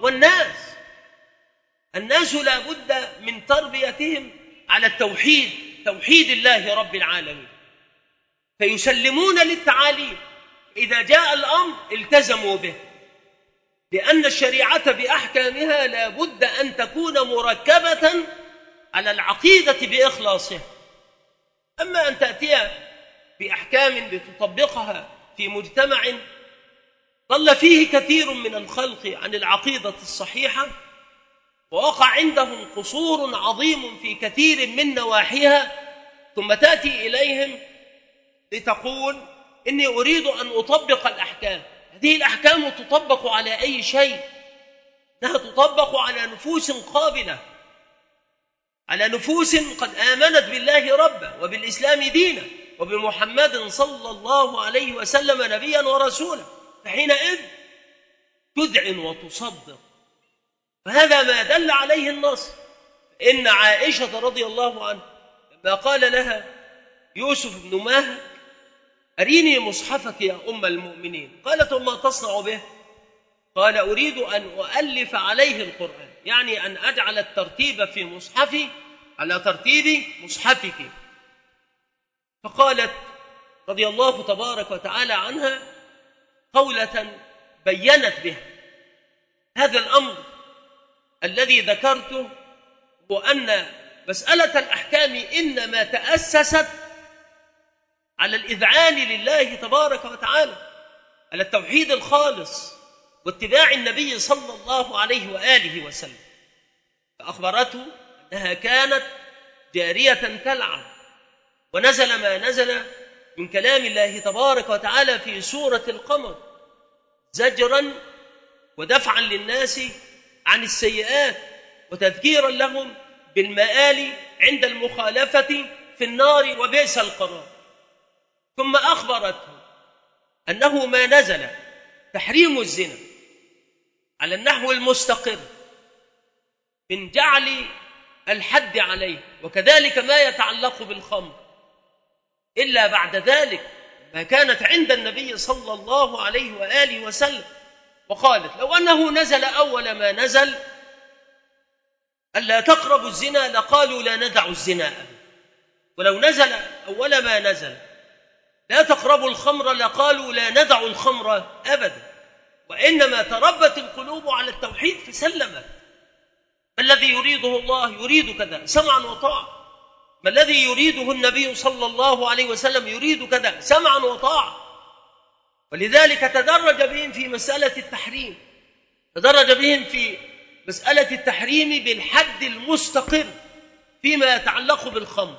والناس لا بد من تربيتهم على التوحيد، توحيد الله رب العالمين، فيسلمون للتعاليم. إذا جاء الأمر التزموا به، لأن الشريعة بأحكامها لا بد أن تكون مركبة على العقيدة بإخلاصها. أما أن تأتي بأحكام لتطبقها في مجتمع ضل فيه كثير من الخلق عن العقيدة الصحيحة، ووقع عندهم قصور عظيم في كثير من نواحيها، ثم تأتي إليهم لتقول إني أريد أن أطبق الأحكام. هذه الأحكام تطبق على أي شيء؟ إنها تطبق على نفوس قابلة، على نفوس قد آمنت بالله ربا وبالإسلام دينا، وبمحمد صلى الله عليه وسلم نبيا ورسولا، فحينئذ تذعن وتصدق. فهذا ما دل عليه النص. إن عائشة رضي الله عنها لما قال لها يوسف بن ماهك أريني مصحفك يا أم المؤمنين، قالت وما تصنع به؟ قال أريد أن أؤلف عليه القرآن، يعني أن أجعل الترتيب في مصحفي على ترتيب مصحفك. فقالت رضي الله تبارك وتعالى عنها قولة بينت بها هذا الأمر الذي ذكرته، وأن مسألة الأحكام إنما تأسست على الإذعان لله تبارك وتعالى، على التوحيد الخالص واتباع النبي صلى الله عليه وآله وسلم. فأخبرته أنها كانت جارية تلعب، ونزل ما نزل من كلام الله تبارك وتعالى في سورة القمر زجرا ودفعا للناس عن السيئات وتذكيرا لهم بالمآل عند المخالفة في النار وبئس القرار. ثم أخبرته أنه ما نزل تحريم الزنا على النحو المستقر من جعل الحد عليه، وكذلك ما يتعلق بالخمر، إلا بعد ذلك ما كانت عند النبي صلى الله عليه وآله وسلم. وقالت لو أنه نزل أول ما نزل ألا تقربوا الزنا لقالوا لا ندع الزنا أبدا، ولو نزل أول ما نزل لا تقربوا الخمر لقالوا لا ندع الخمر أبدا. وإنما تربت القلوب على التوحيد فسلمت. ما الذي يريده الله؟ يريد كذا سمعا وطاعة. ما الذي يريده النبي صلى الله عليه وسلم؟ يريد كذا سمعا وطاعة. ولذلك تدرج بهم في مسألة التحريم، تدرج بهم في مسألة التحريم بالحد المستقر فيما يتعلق بالخمر،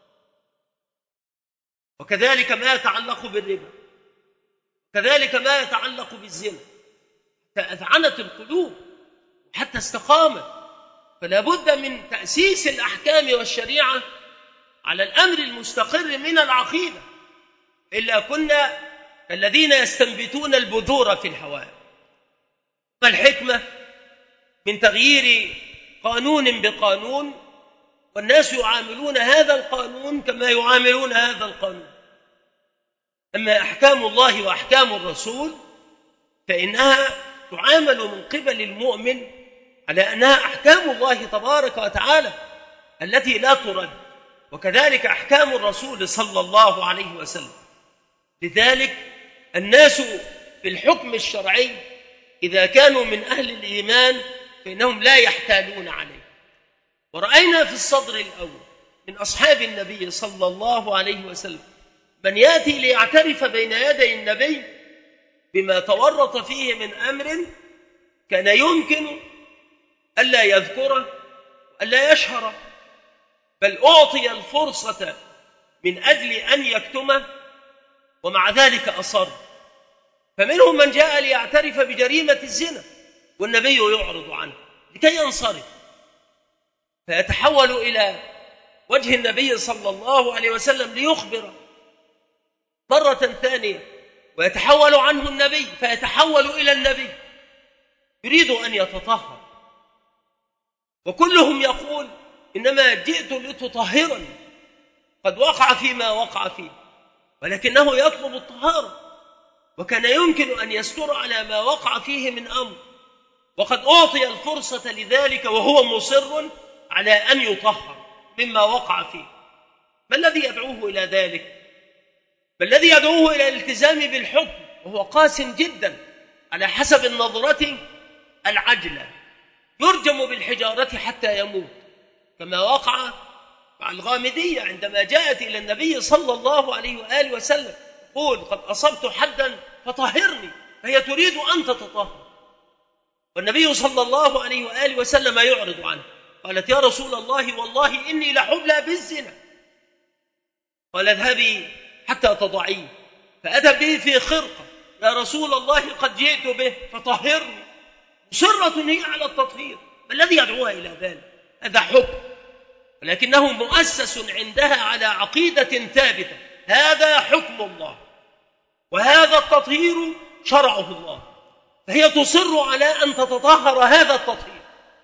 وكذلك ما يتعلق بالربا، كذلك ما يتعلق بالزنا، حتى أذعنت القلوب حتى استقامت. فلا بد من تأسيس الأحكام والشريعة على الأمر المستقر من العقيدة، إلا كنا الذين يستنبتون البذور في الهواء. ما الحكمة من تغيير قانون بقانون والناس يعاملون هذا القانون كما يعاملون هذا القانون؟ أما أحكام الله وأحكام الرسول فإنها تعامل من قبل المؤمن على أنها أحكام الله تبارك وتعالى التي لا ترد، وكذلك أحكام الرسول صلى الله عليه وسلم. لذلك الناس في الحكم الشرعي إذا كانوا من أهل الإيمان فإنهم لا يحتالون عليه. ورأينا في الصدر الأول من أصحاب النبي صلى الله عليه وسلم من يأتي ليعترف بين يدي النبي بما تورط فيه من أمر كان يمكن ألا يذكره ألا يشهره، بل أعطي الفرصة من أجل أن يكتمه ومع ذلك أصر. فمنهم من جاء ليعترف بجريمة الزنا والنبي يعرض عنه لكي ينصرف، فيتحول إلى وجه النبي صلى الله عليه وسلم ليخبره مرة ثانية، ويتحول عنه النبي فيتحول إلى النبي يريد أن يتطهر. وكلهم يقول إنما جئت لتطهرني، قد وقع فيما وقع فيه، ولكنه يطلب الطهارة، وكان يمكن أن يستر على ما وقع فيه من أمر، وقد أعطي الفرصة لذلك وهو مصر على أن يطهر مما وقع فيه. ما الذي يدعوه إلى ذلك؟ ما الذي يدعوه إلى الالتزام بالحكم وهو قاس جدا على حسب النظرة العجلة، يرجم بالحجارة حتى يموت، كما وقع مع الغامدية عندما جاءت إلى النبي صلى الله عليه وآله وسلم قل قد أصبت حدا فطهرني، فهي تريد أن تتطهر، والنبي صلى الله عليه وآله وسلم يعرض عنه. قالت يا رسول الله والله إني لحبلى بالزنا. قال اذهبي حتى تضعيه، فأتى به في خرقة، يا رسول الله قد جئت به فطهرني، مصرة هي على التطهير. ما الذي يدعوها إلى ذلك؟ هذا حكم، ولكنه مؤسس عندها على عقيدة ثابتة هذا حكم الله وهذا التطهير شرعه الله، فهي تصر على أن تتطهر هذا التطهير.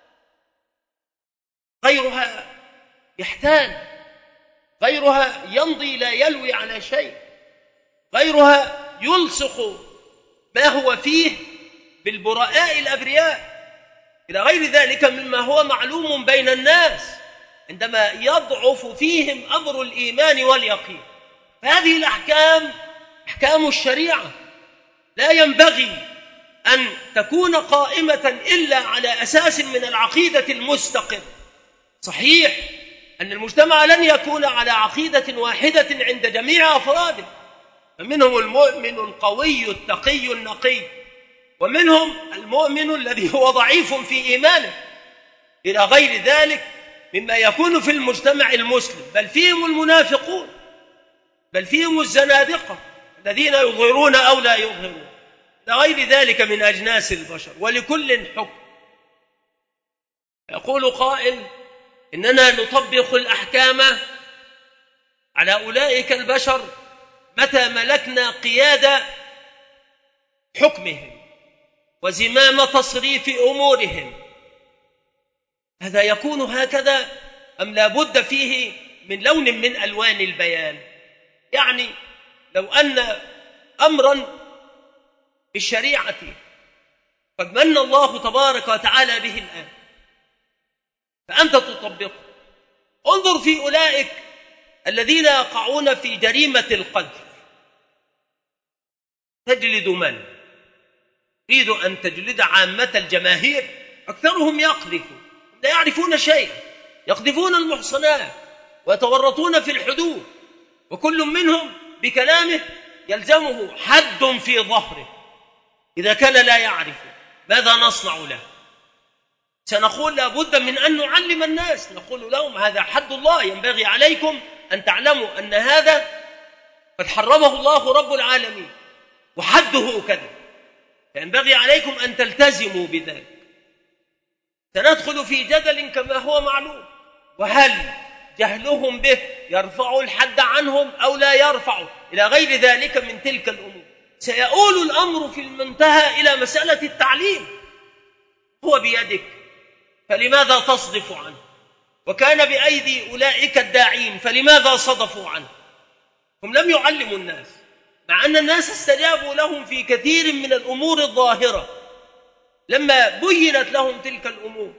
غيرها يحتال، غيرها يمضي لا يلوي على شيء، غيرها يلصق ما هو فيه بالبراء الأبرياء إلى غير ذلك مما هو معلوم بين الناس عندما يضعف فيهم أمر الإيمان واليقين. فهذه الأحكام أحكام الشريعة لا ينبغي أن تكون قائمة إلا على أساس من العقيدة المستقر. صحيح أن المجتمع لن يكون على عقيدة واحدة عند جميع أفراده، فمنهم المؤمن القوي التقي النقي، ومنهم المؤمن الذي هو ضعيف في إيمانه، إلى غير ذلك مما يكون في المجتمع المسلم، بل فيهم المنافقون، بل فيهم الزنادقة الذين يظهرون أو لا يظهرون، إلى غير ذلك من أجناس البشر، ولكل حكم. يقول قائل إننا نطبق الأحكام على أولئك البشر متى ملكنا قيادة حكمهم وزمام تصريف أمورهم. هذا يكون هكذا أم لا بد فيه من لون من ألوان البيان؟ يعني لو أن أمرا بالشريعة قد من الله تبارك وتعالى به الآن فأنت تطبقه، انظر في أولئك الذين يقعون في جريمة القذف، تجلد من؟ تريد أن تجلد عامة الجماهير؟ أكثرهم يقذفون لا يعرفون شيئا، يقذفون المحصنات ويتورطون في الحدود، وكل منهم بكلامه يلزمه حد في ظهره. إذا كان لا يعرف ماذا نصنع له؟ سنقول لابد من أن نعلم الناس، نقول لهم هذا حد الله، ينبغي عليكم أن تعلموا أن هذا قد حرمه الله رب العالمين وحده كذا، فينبغي عليكم أن تلتزموا بذلك. سندخل في جدل كما هو معلوم، وهل جهلهم به يرفع الحد عنهم أو لا يرفع، إلى غير ذلك من تلك الأمور. سيؤول الأمر في المنتهى إلى مسألة التعليم، هو بيدك فلماذا تصدف عنه؟ وكان بأيدي أولئك الداعين فلماذا صدفوا عنه؟ هم لم يعلموا الناس، مع أن الناس استجابوا لهم في كثير من الأمور الظاهرة لما بينت لهم تلك الأمور،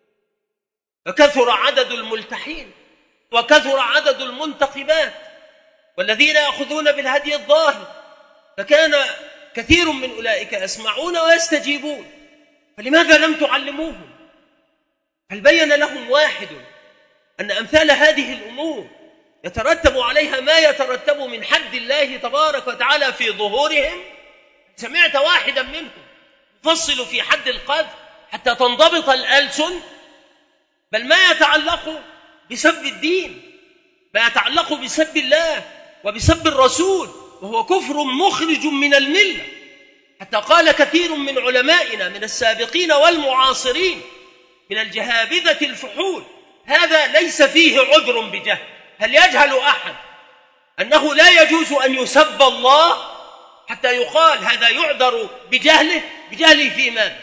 فكثر عدد الملتحين وكثر عدد المنتقبات والذين يأخذون بالهدي الظاهر، فكان كثير من أولئك يسمعون ويستجيبون، فلماذا لم تعلموهم؟ هل بين لهم واحد أن أمثال هذه الأمور يترتب عليها ما يترتب من حد الله تبارك وتعالى في ظهورهم؟ سمعت واحدا منهم يفصل في حد القذف حتى تنضبط الألسن؟ بل ما يتعلق بسب الدين، ما يتعلق بسب الله وبسب الرسول، وهو كفر مخرج من الملة، حتى قال كثير من علمائنا من السابقين والمعاصرين من الجهابذة الفحول هذا ليس فيه عذر بجهل. هل يجهل أحد أنه لا يجوز أن يسب الله حتى يقال هذا يعذر بجهله؟ بجهله في ماذا؟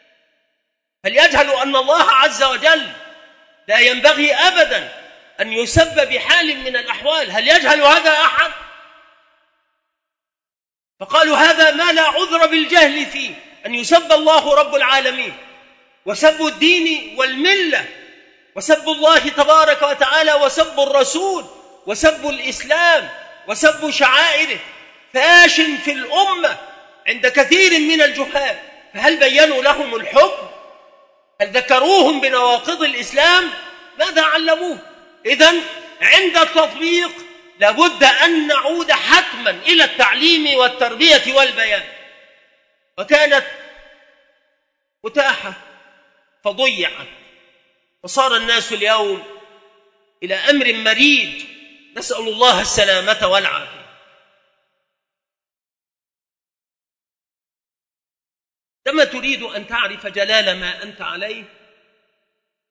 هل يجهل أن الله عز وجل لا ينبغي أبدا أن يسب بحال من الأحوال؟ هل يجهل هذا أحد؟ فقالوا هذا ما لا عذر بالجهل فيه، أن يسب الله رب العالمين وسب الدين والملة وسب الله تبارك وتعالى وسب الرسول وسب الإسلام وسب شعائره فاش في الأمة عند كثير من الجهال. فهل بينوا لهم الحكم؟ هل ذكروهم بنواقض الإسلام؟ ماذا علموه؟ إذن عند التطبيق لابد أن نعود حتما إلى التعليم والتربية والبيان، وكانت متاحة فضيعت، وصار الناس اليوم إلى أمر مريج، نسأل الله السلامة والعافية. لما تريد أن تعرف جلال ما أنت عليه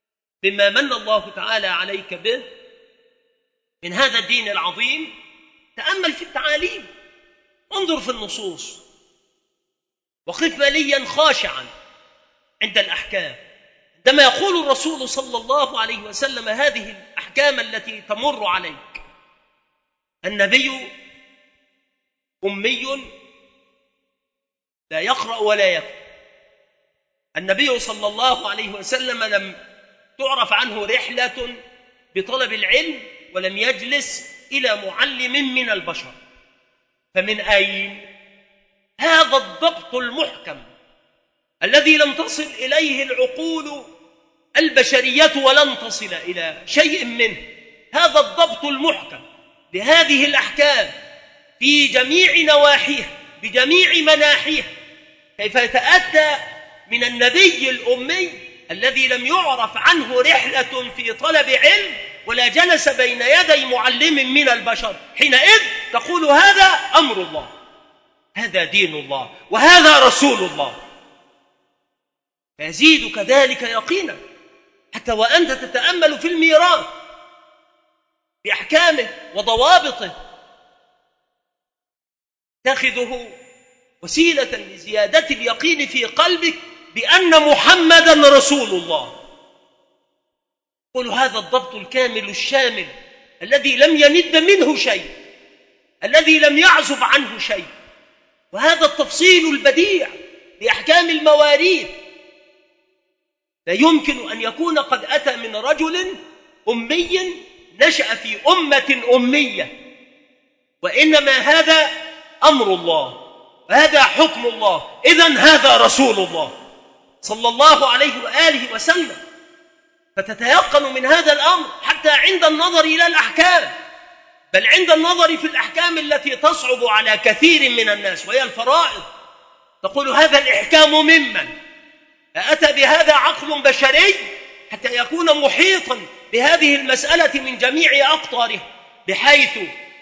بما من الله تعالى عليك به من هذا الدين العظيم، تأمل في التعاليم، انظر في النصوص، وقف مليا خاشعا عند الأحكام. عندما يقول الرسول صلى الله عليه وسلم هذه الأحكام التي تمر عليك: النبي أمي لا يقرأ ولا يكتب. النبي صلى الله عليه وسلم لم تعرف عنه رحلة بطلب العلم، ولم يجلس إلى معلم من البشر. فمن أين هذا الضبط المحكم الذي لم تصل إليه العقول البشرية ولن تصل إلى شيء منه؟ هذا الضبط المحكم لهذه الأحكام في جميع نواحيها بجميع مناحيها، كيف يتأتى من النبي الأمي الذي لم يعرف عنه رحلة في طلب علم ولا جلس بين يدي معلم من البشر، حينئذ تقول هذا أمر الله، هذا دين الله، وهذا رسول الله. فيزيدك ذلك يقينا حتى وأنت تتأمل في الميراث بأحكامه وضوابطه، تأخذه وسيلة لزيادة اليقين في قلبك بأن محمدا رسول الله. قل هذا الضبط الكامل الشامل الذي لم يند منه شيء، الذي لم يعزب عنه شيء، وهذا التفصيل البديع لأحكام المواريث لا يمكن أن يكون قد أتى من رجل أمي نشأ في أمة أمية، وإنما هذا أمر الله، وهذا حكم الله، إذن هذا رسول الله صلى الله عليه وآله وسلم. فتتيقن من هذا الأمر حتى عند النظر إلى الأحكام، بل عند النظر في الأحكام التي تصعب على كثير من الناس وهي الفرائض، تقول هذا الإحكام ممن أتى بهذا عقل بشري حتى يكون محيطا بهذه المسألة من جميع أقطارها، بحيث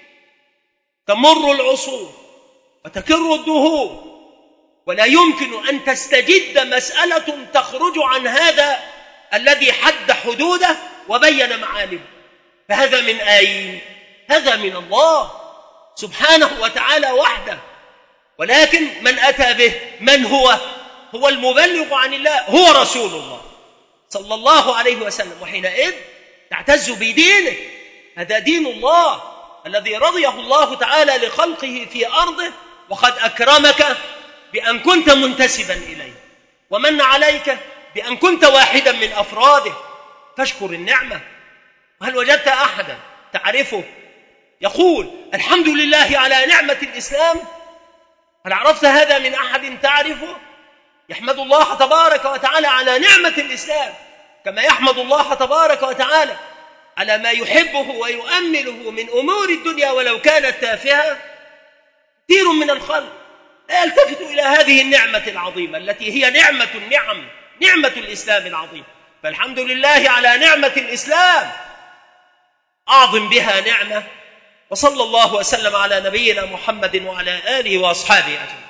تمر العصور وتكر الدهور ولا يمكن أن تستجد مسألة تخرج عن هذا الذي حد حدوده وبين معالمه. فهذا من أين؟ هذا من الله سبحانه وتعالى وحده. ولكن من أتى به من هو؟ هو المبلغ عن الله، هو رسول الله صلى الله عليه وسلم. وحينئذ تعتز بدينه، هذا دين الله الذي رضيه الله تعالى لخلقه في أرضه، وقد أكرمك بأن كنت منتسبا إليه، ومن عليك بأن كنت واحدا من أفراده، فاشكر النعمة. وهل وجدت أحدا تعرفه يقول الحمد لله على نعمة الإسلام؟ هل عرفت هذا من أحد تعرفه يحمد الله تبارك وتعالى على نعمة الإسلام كما يحمد الله تبارك وتعالى على ما يحبه ويؤمله من أمور الدنيا ولو كانت تافهة؟ كثير من الخلق لا يلتفت إلى هذه النعمة العظيمة التي هي نعمة النعم، نعمة الإسلام العظيم. فالحمد لله على نعمة الإسلام، أعظم بها نعمة. وصلى الله وسلم على نبينا محمد وعلى آله وأصحابه أجمعين.